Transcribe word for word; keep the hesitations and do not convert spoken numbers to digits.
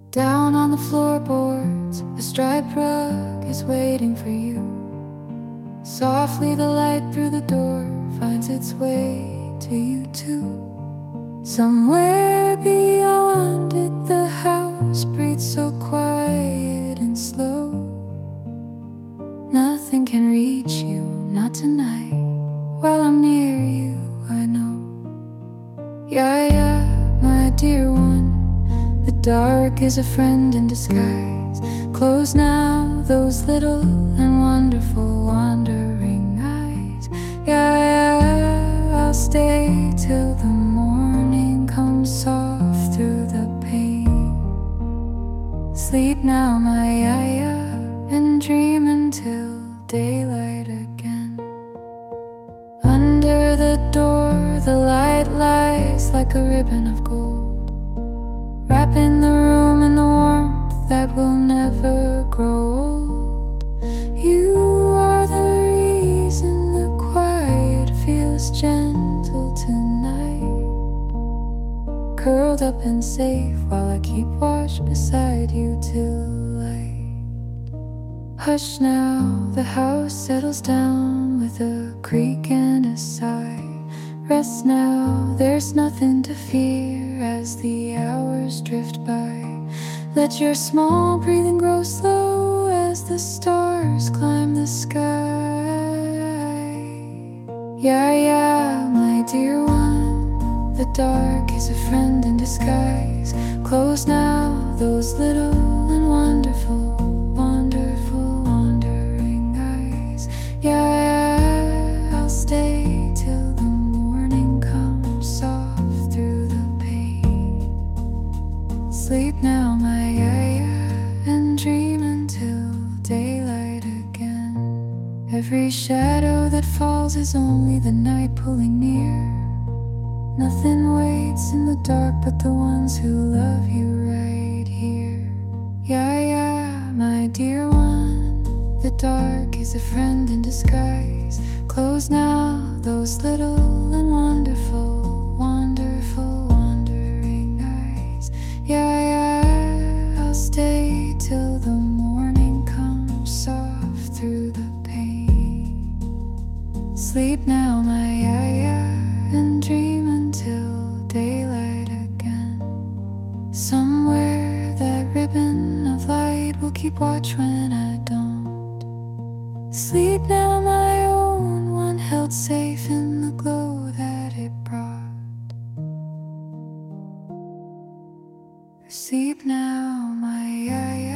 Down on the floorboards, a striped rug is waiting for you. Softly the light through the door finds its way to you too. Somewhere beyond it, the house breathes so quiet and slow. Nothing can reach you, not tonight. While I'm near you, I know. Yeah, yeah, my dear one, the dark is a friend in disguise. Close now those little and wonderful wandering eyes. Yeah, yeah, I'll stay till the morning comes soft through the pain. Sleep now, my yeah, and dream until daylight again. Under the door, the light lies like a ribbon of gold, wrapping the room in the warmth that will never grow old. You are the reason the quiet feels gentle tonight, curled up and safe while I keep watch beside you till light. Hush now, the house settles down with a creak and a sigh. Rest now, there's nothing to fear as the hours drift by. Let your small breathing grow slow as the stars climb the sky. Yeah, yeah, my dear one, the dark is a friend in disguise. Close now those little and wonderful, wonderful wandering eyes. Yeah, yeah, I'll stay till the morning comes soft through the pain. Sleep now, my yeah, and dream until daylight again. Every shadow that falls is only the night pulling near. Nothing waits in the dark but the ones who love you right here. Yeah, yeah, my dear one, the dark is a friend in disguise. Close now those little and wonderful, wonderful wandering eyes. Yeah, yeah, I'll stay till the morning comes soft through the pain. Sleep now, my yeah, yeah, and dream until daylight again. Somewhere that ribbon of light will keep watch when I don't. Sleep now, my own one, held safe in the glow that it brought. Sleep now, my yeah, yeah.